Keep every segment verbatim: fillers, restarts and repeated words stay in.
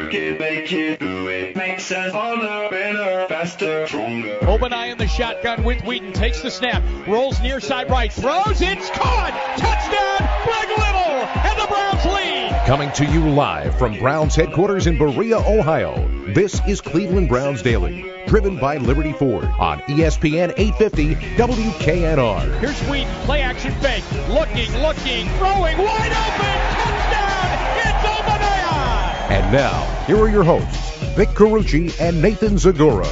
work it, make it, do it. Makes us harder, better, faster, stronger. Obanai in the shotgun with Wheaton. Takes the snap. Rolls near side right. Throws. It's caught. Touchdown, Greg Little. And the Browns lead. Coming to you live from Browns headquarters in Berea, Ohio. This is Cleveland Browns Daily, driven by Liberty Ford on E S P N eight fifty W K N R. Here's Wheaton. Play action fake. Looking, looking, throwing. Wide open. Touchdown. It's Obanai. And now, here are your hosts, Vic Carucci and Nathan Zagora.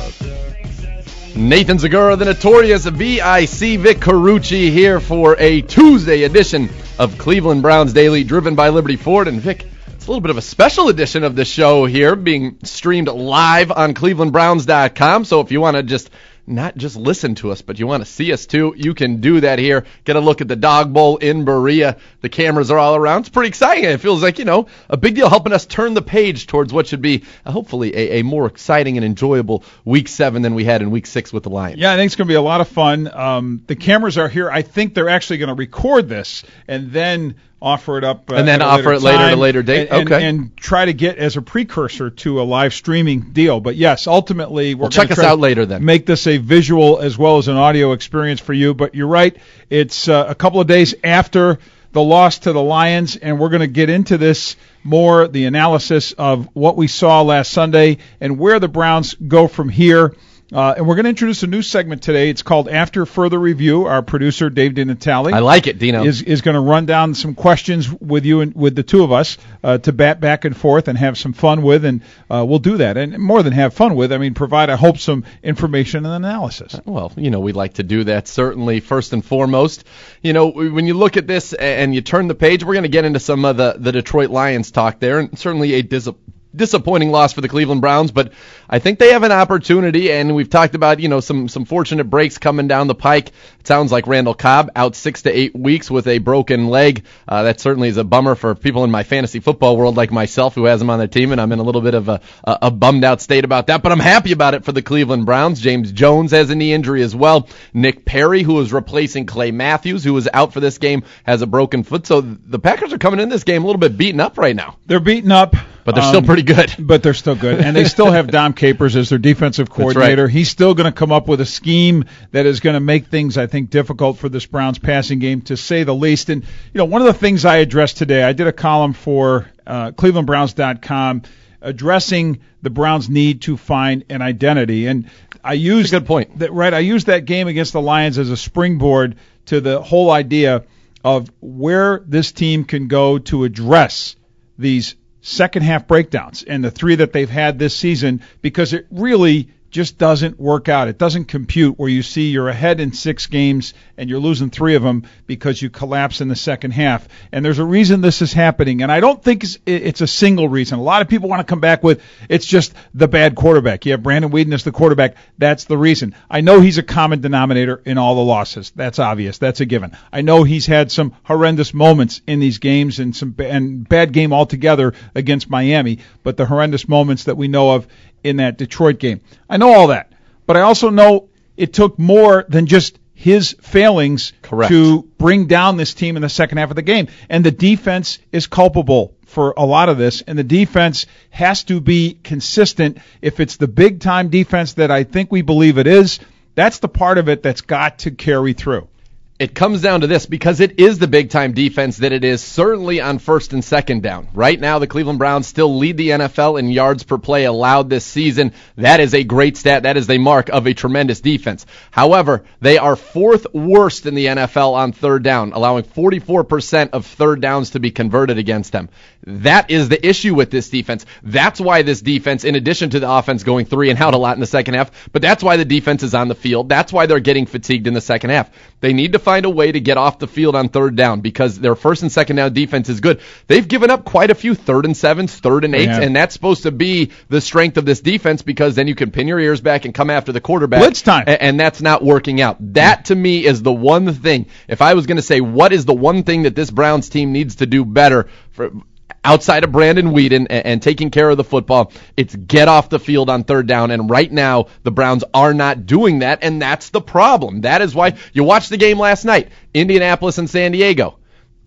Nathan Zagora, the notorious V I C Vic Carucci, here for a Tuesday edition of Cleveland Browns Daily, driven by Liberty Ford. And Vic, it's a little bit of a special edition of the show here, being streamed live on cleveland browns dot com. So if you want to just not just listen to us, but you want to see us too, you can do that here. Get a look at the Dog Bowl in Berea. The cameras are all around. It's pretty exciting. It feels like, you know, a big deal, helping us turn the page towards what should be uh, hopefully a, a more exciting and enjoyable week seven than we had in week six with the Lions. Yeah, I think it's going to be a lot of fun. Um, the cameras are here. I think they're actually going to record this and then offer it up uh, and then offer it later at a later date. And, okay. And, and try to get as a precursor to a live streaming deal. But yes, ultimately we're well, going check to us out later then. Make this a visual as well as an audio experience for you. But you're right, it's uh, a couple of days after the loss to the Lions, and we're going to get into this more, the analysis of what we saw last Sunday and where the Browns go from here. Uh, and we're going to introduce a new segment today. It's called After Further Review. Our producer, Dave DiNatale, I like it, Dino, is is going to run down some questions with you and with the two of us uh, to bat back and forth and have some fun with, and uh, we'll do that. And more than have fun with, I mean, provide, I hope, some information and analysis. Well, you know, we'd like to do that, certainly, first and foremost. You know, when you look at this and you turn the page, we're going to get into some of the, the Detroit Lions talk there, and certainly a disappointment. Disappointing loss for the Cleveland Browns, but I think they have an opportunity, and we've talked about, you know, some some fortunate breaks coming down the pike. It sounds like Randall Cobb out six to eight weeks with a broken leg. Uh, that certainly is a bummer for people in my fantasy football world like myself, who has him on their team, and I'm in a little bit of a, a, a bummed out state about that, but I'm happy about it for the Cleveland Browns. James Jones has a knee injury as well. Nick Perry, who is replacing Clay Matthews, who was out for this game, has a broken foot. So the Packers are coming in this game a little bit beaten up right now. They're beaten up. But they're still um, pretty good. But they're still good. And they still have Dom Capers as their defensive coordinator. Right. He's still going to come up with a scheme that is going to make things, I think, difficult for this Browns passing game, to say the least. And, you know, one of the things I addressed today, I did a column for uh, cleveland browns dot com addressing the Browns' need to find an identity. And I used That's a good point. That, right, I used that game against the Lions as a springboard to the whole idea of where this team can go to address these second half breakdowns and the three that they've had this season, because it really just doesn't work out. It doesn't compute where you see you're ahead in six games and you're losing three of them because you collapse in the second half. And there's a reason this is happening, and I don't think it's, it's a single reason. A lot of people want to come back with it's just the bad quarterback. You have Brandon Weeden as the quarterback. That's the reason. I know he's a common denominator in all the losses. That's obvious. That's a given. I know he's had some horrendous moments in these games and some and bad game altogether against Miami, but the horrendous moments that we know of in that Detroit game. I know all that, but I also know it took more than just his failings Correct. to bring down this team in the second half of the game. And the defense is culpable for a lot of this, and the defense has to be consistent. If it's the big-time defense that I think we believe it is, that's the part of it that's got to carry through. It comes down to this, because it is the big-time defense that it is certainly on first and second down. Right now, the Cleveland Browns still lead the N F L in yards per play allowed this season. That is a great stat. That is the mark of a tremendous defense. However, they are fourth worst in the N F L on third down, allowing forty-four percent of third downs to be converted against them. That is the issue with this defense. That's why this defense, in addition to the offense going three and out a lot in the second half, but that's why the defense is on the field. That's why they're getting fatigued in the second half. They need to find a way to get off the field on third down, because their first and second down defense is good. They've given up quite a few third and sevens, third and eights, yeah. and that's supposed to be the strength of this defense, because then you can pin your ears back and come after the quarterback. Blitz time. And, and that's not working out. That, to me, is the one thing. If I was going to say what is the one thing that this Browns team needs to do better for outside of Brandon Weeden and, and taking care of the football, it's get off the field on third down. And right now, the Browns are not doing that, and that's the problem. That is why you watched the game last night, Indianapolis and San Diego.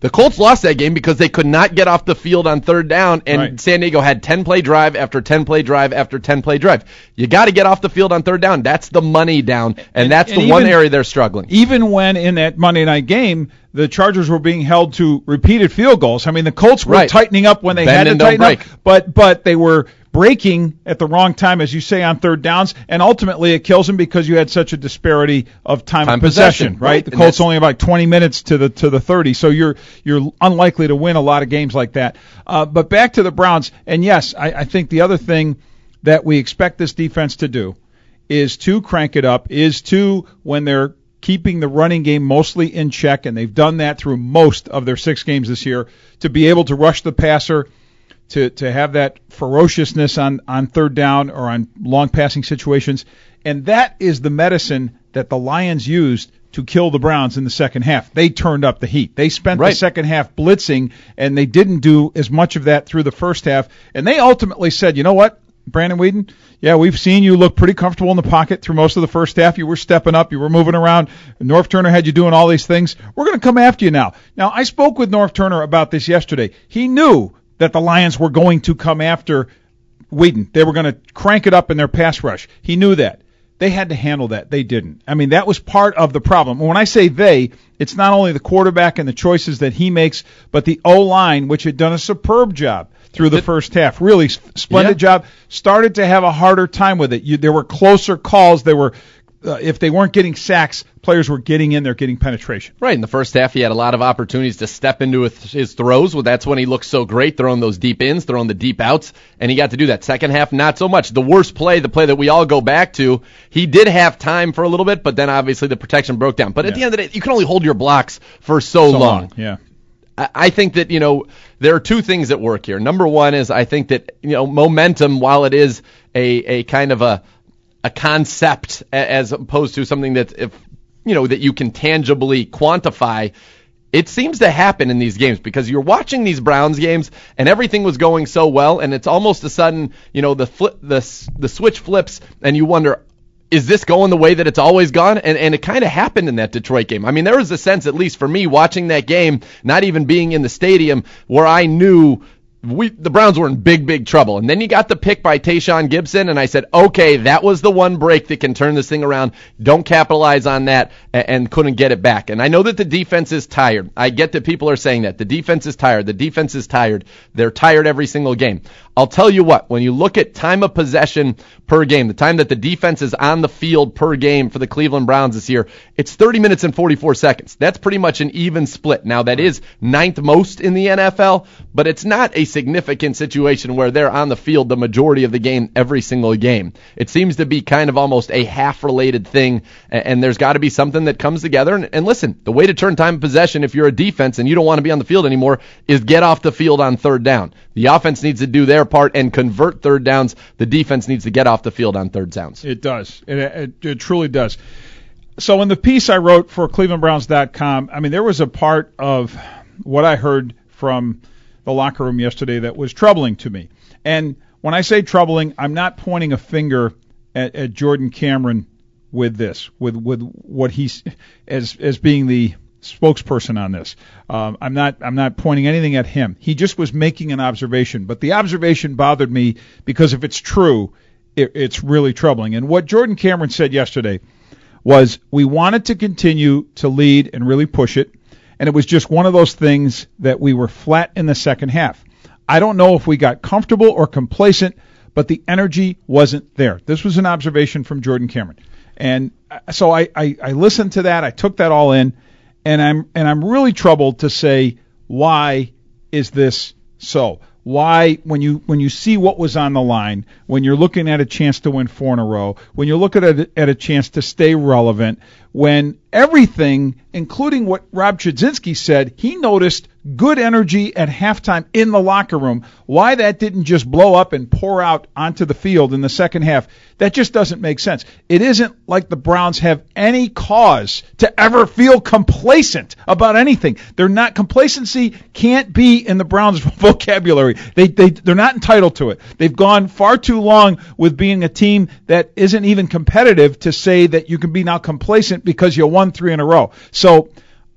The Colts lost that game because they could not get off the field on third down, and Right. San Diego had ten-play drive after ten-play drive after ten-play drive. You got to get off the field on third down. That's the money down, and, And- that's and the one even- area they're struggling. Even when in that Monday night game, the Chargers were being held to repeated field goals. I mean, the Colts were Right. tightening up when they Bend had to and don't tighten break. up, but but they were breaking at the wrong time, as you say, on third downs, and ultimately it kills them because you had such a disparity of time, Time of possession, possession, right? right. The And Colts that's- only about twenty minutes to the to the thirty, so you're you're unlikely to win a lot of games like that. Uh, but back to the Browns, and yes, I, I think the other thing that we expect this defense to do is to crank it up, is to, when they're keeping the running game mostly in check, and they've done that through most of their six games this year, to be able to rush the passer, to to have that ferociousness on, on third down or on long passing situations. And that is the medicine that the Lions used to kill the Browns in the second half. They turned up the heat. They spent Right. the second half blitzing, and they didn't do as much of that through the first half. And they ultimately said, you know what, Brandon Weeden, yeah, we've seen you look pretty comfortable in the pocket through most of the first half. You were stepping up. You were moving around. North Turner had you doing all these things. We're going to come after you now. Now, I spoke with North Turner about this yesterday. He knew that the Lions were going to come after Weeden. They were going to crank it up in their pass rush. He knew that. They had to handle that. They didn't. I mean, that was part of the problem. When I say they, it's not only the quarterback and the choices that he makes, but the O-line, which had done a superb job through the first half. Really splendid Yeah. job. Started to have a harder time with it. You, there were closer calls. There were, uh, if they weren't getting sacks, players were getting in there, getting penetration. Right, in the first half, he had a lot of opportunities to step into his, his throws. Well, that's when he looked so great, throwing those deep ins, throwing the deep outs, and he got to do that. Second half, not so much. The worst play, the play that we all go back to, he did have time for a little bit, but then obviously the protection broke down. But at Yeah. the end of the day, you can only hold your blocks for so, So long. Yeah. I I think that, you know, there are two things at work here. Number one is I think that, you know, momentum, while it is a, a kind of a a concept a- as opposed to something that, if you know, that you can tangibly quantify, it seems to happen in these games because you're watching these Browns games and everything was going so well, and it's almost a sudden, you know, the flip, the s- the switch flips, and you wonder, is this going the way that it's always gone? And and it kind of happened in that Detroit game. I mean, there was a sense, at least for me, watching that game, not even being in the stadium, where I knew we the Browns were in big, big trouble. And then you got the pick by Tayshaun Gibson, and I said, okay, that was the one break that can turn this thing around. Don't capitalize on that, and, and couldn't get it back. And I know that the defense is tired. I get that people are saying that. The defense is tired. The defense is tired. They're tired every single game. I'll tell you what, when you look at time of possession per game, the time that the defense is on the field per game for the Cleveland Browns this year, it's thirty minutes and forty-four seconds. That's pretty much an even split. Now, that is ninth most in the N F L, but it's not a significant situation where they're on the field the majority of the game every single game. It seems to be kind of almost a half-related thing, and, and there's got to be something that comes together. And, and listen, the way to turn time of possession, if you're a defense and you don't want to be on the field anymore, is get off the field on third down. The offense needs to do their part and convert third downs. The defense needs to get off the field on third downs. It does. It, it, it truly does. So in the piece I wrote for Cleveland Browns dot com, I mean, there was a part of what I heard from the locker room yesterday that was troubling to me. And when I say troubling, I'm not pointing a finger at, at Jordan Cameron with this, with with what he's as as being the spokesperson on this. Um, I'm not I'm not pointing anything at him. He just was making an observation. But the observation bothered me because if it's true, it, it's really troubling. And what Jordan Cameron said yesterday was we wanted to continue to lead and really push it, and it was just one of those things that we were flat in the second half. I don't know if we got comfortable or complacent, but the energy wasn't there. This was an observation from Jordan Cameron. And so I, I, I listened to that, I took that all in, and I'm and I'm really troubled to say, why is this so? Why, when you when you see what was on the line, when you're looking at a chance to win four in a row, when you're looking at a, at a chance to stay relevant, when everything, including what Rob Chudzinski said, he noticed good energy at halftime in the locker room, why that didn't just blow up and pour out onto the field in the second half, that just doesn't make sense. It isn't like the Browns have any cause to ever feel complacent about anything. They're not, complacency can't be in the Browns vocabulary. They, they, they're not entitled to it. They've gone far too long with being a team that isn't even competitive to say that you can be now complacent because you won three in a row. So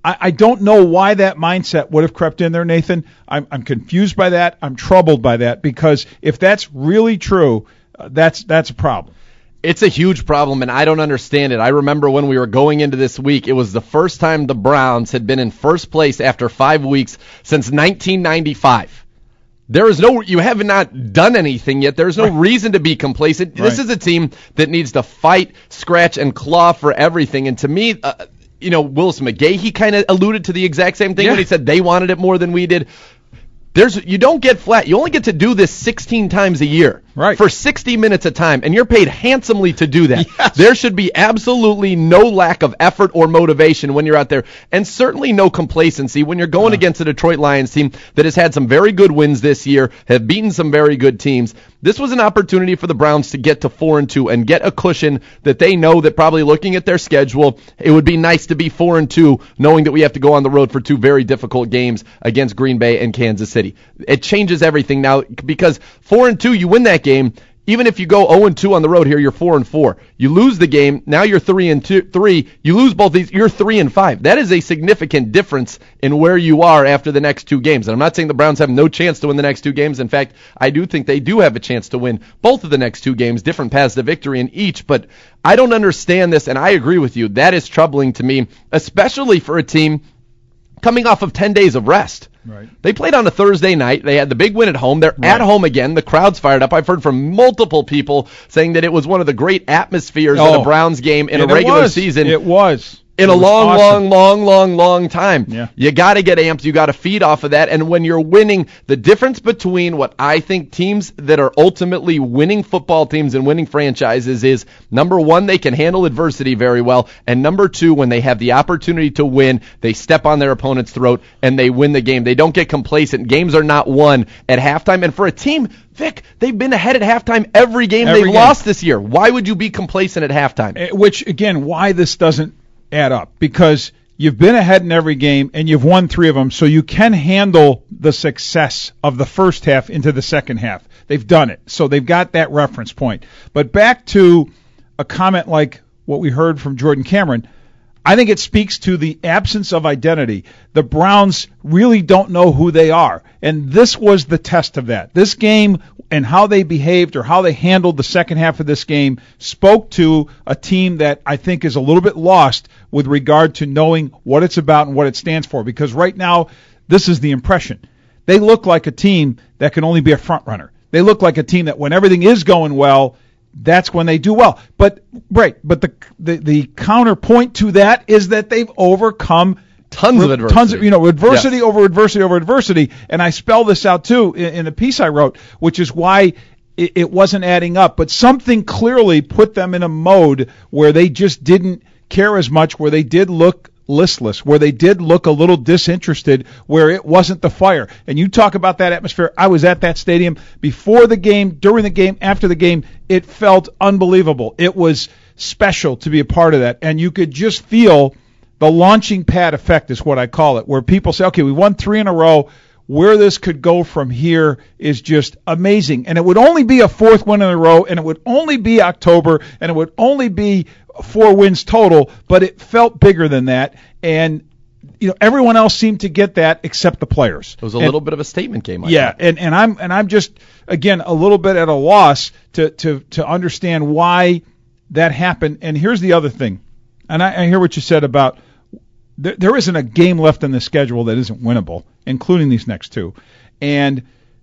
I, I don't know why that mindset would have crept in there, Nathan. I'm, I'm confused by that. I'm troubled by that, because if that's really true, uh, that's that's a problem. It's a huge problem, and I don't understand it. I remember when we were going into this week, it was the first time the Browns had been in first place after five weeks since nineteen ninety-five. There is no, you have not done anything yet. There's no right. reason to be complacent. Right. This is a team that needs to fight, scratch, and claw for everything. And to me, uh, you know, Willis McGahee, he kind of alluded to the exact same thing yeah. when he said they wanted it more than we did. There's, you don't get flat. You only get to do this sixteen times a year right. for sixty minutes a time, and you're paid handsomely to do that. Yes. There should be absolutely no lack of effort or motivation when you're out there, and certainly no complacency when you're going uh. against a Detroit Lions team that has had some very good wins this year, have beaten some very good teams. This was an opportunity for the Browns to get to four and two and get a cushion that they know that, probably looking at their schedule, it would be nice to be four and two, knowing that we have to go on the road for two very difficult games against Green Bay and Kansas City. It changes everything now, because four and two, you win that game. Even if you go oh and two on the road here, you're four and four. You lose the game, now you're three and two, three. You lose both these, you're three and five. That is a significant difference in where you are after the next two games. And I'm not saying the Browns have no chance to win the next two games. In fact, I do think they do have a chance to win both of the next two games, different paths to victory in each. But I don't understand this, and I agree with you. That is troubling to me, especially for a team coming off of ten days of rest. Right. They played on a Thursday night. They had the big win at home. They're right. at home again. The crowd's fired up. I've heard from multiple people saying that it was one of the great atmospheres oh. at a Browns game in and a regular was. season. It was. In it a was long, awesome. long, long, long, long time. Yeah. You got to get amped. You got to feed off of that. And when you're winning, the difference between what I think teams that are ultimately winning football teams and winning franchises is, number one, they can handle adversity very well. And number two, when they have the opportunity to win, they step on their opponent's throat and they win the game. They don't get complacent. Games are not won at halftime. And for a team, Vic, they've been ahead at halftime every game every they've game. lost this year. Why would you be complacent at halftime? Which, again, why this doesn't add up, because you've been ahead in every game and you've won three of them, so you can handle the success of the first half into the second half. They've done it, so they've got that reference point. But back to a comment like what we heard from Jordan Cameron, I think it speaks to the absence of identity. The Browns really don't know who they are, and this was the test of that. This game and how they behaved or how they handled the second half of this game spoke to a team that I think is a little bit lost with regard to knowing what it's about and what it stands for, because right now this is the impression. They look like a team that can only be a front runner. They look like a team that when everything is going well, that's when they do well. But right, but the the, the counterpoint to that is that they've overcome tons of adversity. Tons of, you know, adversity yes. over adversity over adversity. And I spell this out too in, in a piece I wrote, which is why it, it wasn't adding up. But something clearly put them in a mode where they just didn't care as much, where they did look listless, where they did look a little disinterested, where it wasn't the fire. And you talk about that atmosphere. I was at that stadium before the game, during the game, after the game. It felt unbelievable. It was special to be a part of that. And you could just feel the launching pad effect is what I call it, where people say, okay, we won three in a row. Where this could go from here is just amazing. And it would only be a fourth win in a row, and it would only be October, and it would only be four wins total, but it felt bigger than that. And you know, everyone else seemed to get that except the players. It was a and, little bit of a statement game. I yeah, think. and, and I'm and I'm just again a little bit at a loss to to to understand why that happened. And here's the other thing, and I, I hear what you said about there, there isn't a game left in the schedule that isn't winnable, including these next two. And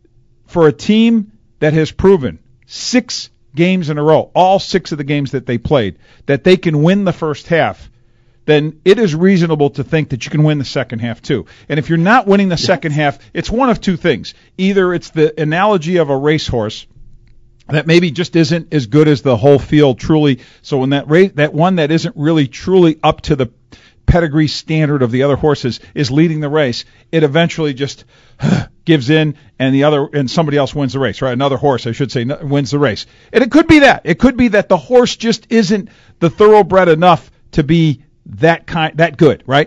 for a team that has proven six games in a row, all six of the games that they played, that they can win the first half, then it is reasonable to think that you can win the second half too. And if you're not winning the yes. second half, it's one of two things. Either it's the analogy of a racehorse that maybe just isn't as good as the whole field truly. So when that race, that one that isn't really truly up to the pedigree standard of the other horses is leading the race, it eventually just gives in, and the other and somebody else wins the race, right? Another horse, I should say, wins the race. And it could be that. It could be that the horse just isn't the thoroughbred enough to be that kind, that good, right?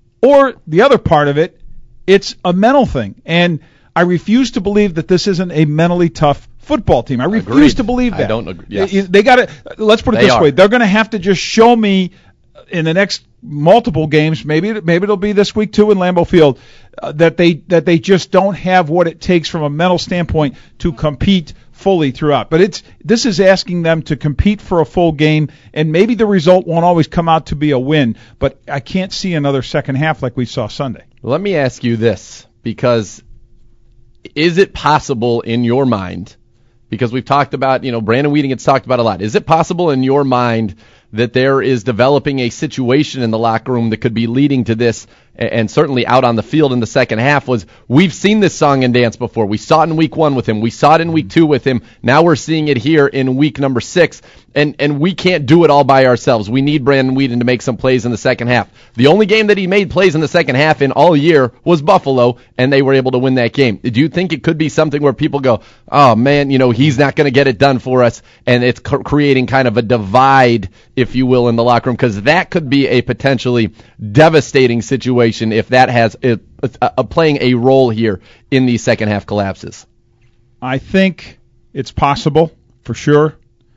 Or the other part of it, it's a mental thing. And I refuse to believe that this isn't a mentally tough football team. I refuse Agreed. to believe that. I don't agree. Yes. They got to. Let's put it they this are. way: they're going to have to just show me in the next multiple games, maybe maybe it'll be this week too in Lambeau Field, uh, that they that they just don't have what it takes from a mental standpoint to compete fully throughout. But it's this is asking them to compete for a full game, and maybe the result won't always come out to be a win, but I can't see another second half like we saw Sunday. Let me ask you this, because is it possible in your mind, because we've talked about, you know, Brandon Weeden gets talked about a lot, is it possible in your mind that there is developing a situation in the locker room that could be leading to this, and certainly out on the field in the second half? Was we've seen this song and dance before. We saw it in week one with him. We saw it in week two with him. Now we're seeing it here in week number six, and, and we can't do it all by ourselves. We need Brandon Weeden to make some plays in the second half. The only game that he made plays in the second half in all year was Buffalo, and they were able to win that game. Do you think it could be something where people go, oh, man, you know, he's not going to get it done for us, and it's c- creating kind of a divide, if you will, in the locker room? Because that could be a potentially devastating situation if that has a, a, a playing a role here in these second half collapses. I think it's possible, for sure.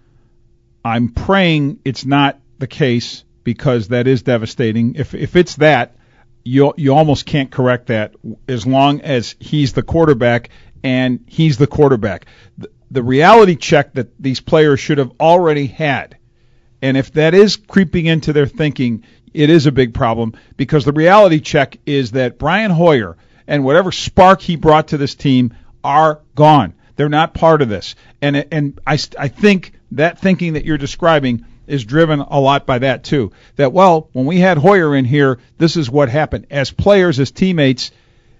I'm praying it's not the case, because that is devastating. If if it's that, you you almost can't correct that as long as he's the quarterback, and he's the quarterback. The, the reality check that these players should have already had, and if that is creeping into their thinking, it is a big problem, because the reality check is that Brian Hoyer and whatever spark he brought to this team are gone. They're not part of this. And and I, I think that thinking that you're describing is driven a lot by that too. That, well, when we had Hoyer in here, this is what happened. As players, as teammates,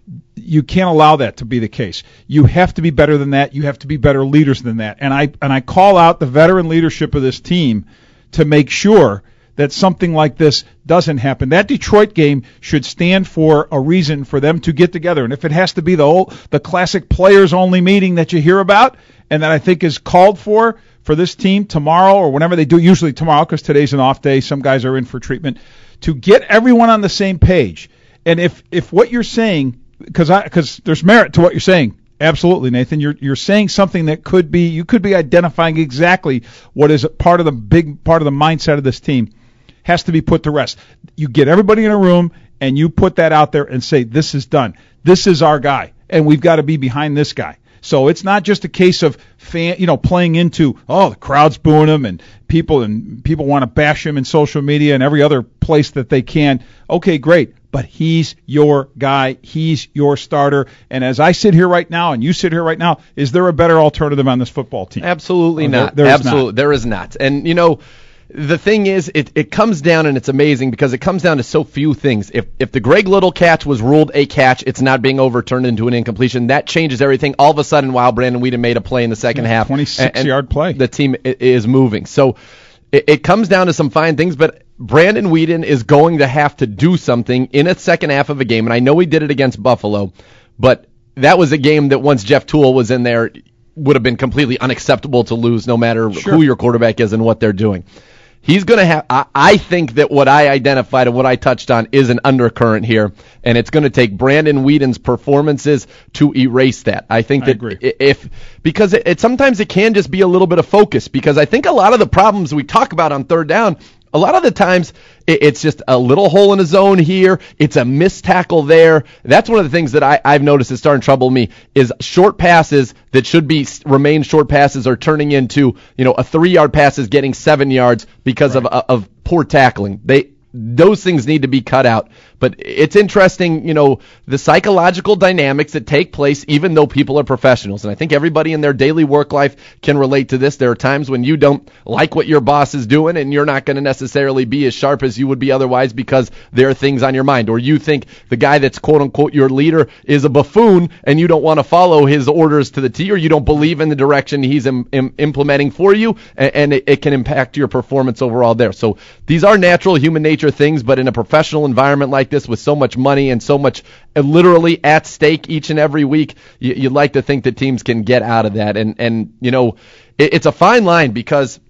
you can't allow that to be the case. You have to be better than that. You have to be better leaders than that. And I and I call out the veteran leadership of this team to make sure that something like this doesn't happen. That Detroit game should stand for a reason for them to get together. And if it has to be the old, the classic players-only meeting that you hear about, and that I think is called for for this team tomorrow or whenever they do, usually tomorrow because today's an off day, some guys are in for treatment, to get everyone on the same page. And if, if what you're saying, because I because there's merit to what you're saying, absolutely, Nathan. You're you're saying something that could be, you could be identifying exactly what is part of the big part of the mindset of this team. Has to be put to rest. You get everybody in a room and you put that out there and say, this is done. This is our guy, and we've got to be behind this guy. So it's not just a case of fan, you know, playing into, oh, the crowd's booing him and people and people want to bash him in social media and every other place that they can. Okay, great. But he's your guy. He's your starter. And as I sit here right now and you sit here right now, is there a better alternative on this football team? Absolutely oh, not. There, there Absolutely. not. There is not. And, you know, the thing is, it, it comes down, and it's amazing because it comes down to so few things. If if the Greg Little catch was ruled a catch, it's not being overturned into an incompletion. That changes everything. All of a sudden, wow, Brandon Weeden made a play in the second yeah, half. twenty-six-yard play. The team is moving. So it, it comes down to some fine things, but Brandon Weeden is going to have to do something in a second half of a game, and I know he did it against Buffalo, but that was a game that once Jeff Toole was in there would have been completely unacceptable to lose no matter sure. who your quarterback is and what they're doing. He's going to have, I, I think that what I identified and what I touched on is an undercurrent here, and it's going to take Brandon Weeden's performances to erase that. I think that I agree. if, because it, it sometimes it can just be a little bit of focus, because I think a lot of the problems we talk about on third down, a lot of the times it, it's just a little hole in a zone here, it's a missed tackle there. That's one of the things that I, I've noticed is starting to trouble me, is short passes that should be remain short passes are turning into, you know, a three-yard pass is getting seven yards because right. of of poor tackling. They Those things need to be cut out. But it's interesting, you know, the psychological dynamics that take place even though people are professionals. And I think everybody in their daily work life can relate to this. There are times when you don't like what your boss is doing and you're not going to necessarily be as sharp as you would be otherwise because there are things on your mind. Or you think the guy that's quote-unquote your leader is a buffoon and you don't want to follow his orders to the T, or you don't believe in the direction he's im- im- implementing for you, and, and it, it can impact your performance overall there. So these are natural human nature things, but in a professional environment like this with so much money and so much uh, literally at stake each and every week, you, you'd like to think that teams can get out of that. And, and you know, it, it's a fine line because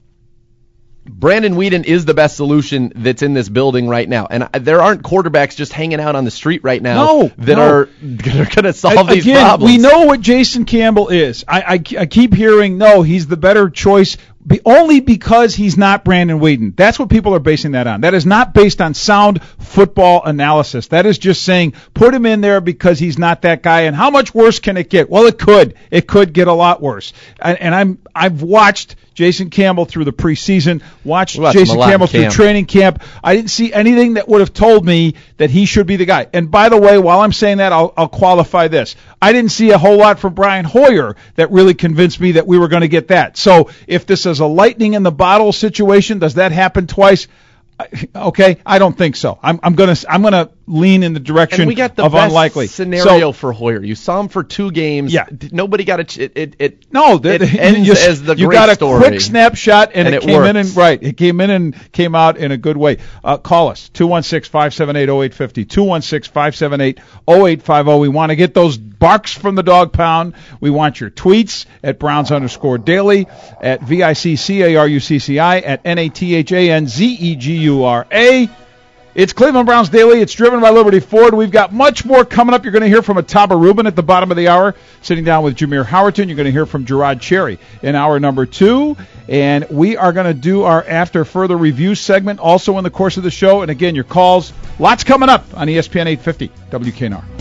Brandon Weeden is the best solution that's in this building right now. And I, there aren't quarterbacks just hanging out on the street right now no, that no. are, are going to solve I, these again, problems. We know what Jason Campbell is. I, I, I keep hearing, no, he's the better choice be only because he's not Brandon Weeden. That's what people are basing that on. That is not based on sound football analysis. That is just saying put him in there because he's not that guy. And how much worse can it get? Well, it could. It could get a lot worse. And, and I'm I've watched Jason Campbell through the preseason, watched Jason Campbell through camp. training camp. I didn't see anything that would have told me that he should be the guy. And by the way, while I'm saying that, I'll, I'll qualify this. I didn't see a whole lot from Brian Hoyer that really convinced me that we were going to get that. So if this is a lightning in the bottle situation, does that happen twice? Okay, I don't think so. I'm, I'm gonna I'm gonna lean in the direction and we got the of best unlikely scenario so, for Hoyer. You saw him for two games. Yeah, nobody got a ch- it. It, it no, the, it ends you, as the you great got a story. quick snapshot and, and it, it came works. in and right. It came in and came out in a good way. Uh, call us two one six, five seven eight, zero eight five zero two one six, five seven eight, zero eight five zero. We want to get those barks from the dog pound. We want your tweets at Browns underscore daily, at V I C C A R U C C I, at N A T H A N Z E G U R A. It's Cleveland Browns Daily. It's driven by Liberty Ford. We've got much more coming up. You're going to hear from Ataba Rubin at the bottom of the hour, sitting down with Jameer Howerton. You're going to hear from Gerard Cherry in hour number two. And we are going to do our After Further Review segment also in the course of the show. And again, your calls, lots coming up on E S P N eight fifty W K N R.